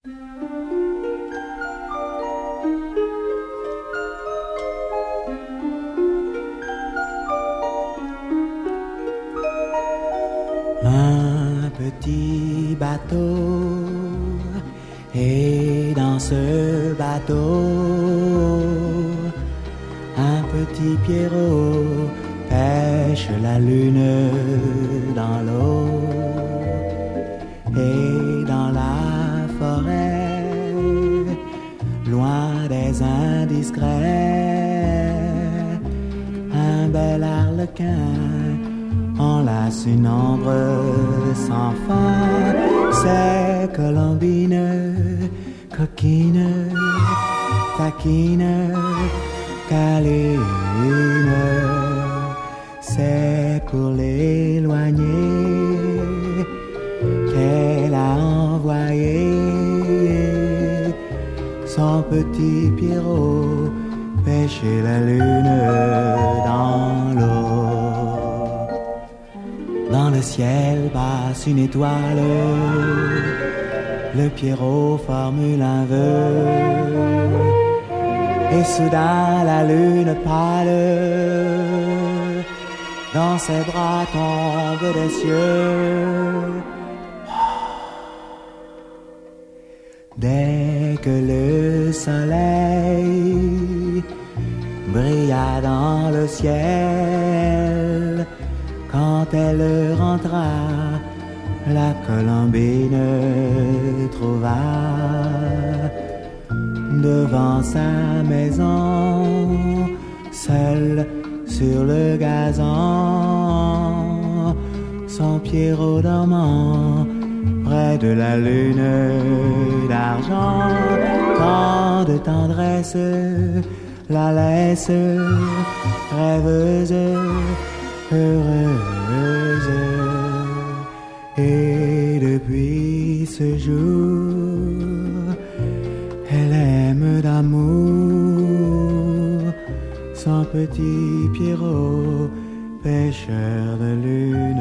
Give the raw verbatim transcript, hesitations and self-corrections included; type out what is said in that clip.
Un petit bateau, et dans ce bateau, un petit Pierrot pêche la lune dans l'eau. Et dans la forêt, loin des indiscrets, un bel arlequin enlace une ombre sans fin. C'est Colombine, coquine, taquine, câline. C'est pour l'éloigner qu'elle a envoyé son petit Pierrot pêcher la lune dans l'eau. Dans le ciel passe une étoile, le Pierrot formule un vœu, et soudain la lune pâle dans ses bras tombe des cieux. Dès que le soleil brilla dans le ciel, quand elle rentra, la Colombine trouva devant sa maison, seule sur le gazon, son Pierrot dormant près de la lune d'argent. Tant de tendresse la laisse rêveuse, heureuse. Et depuis ce jour, elle aime d'amour son petit Pierrot, pêcheur de lune.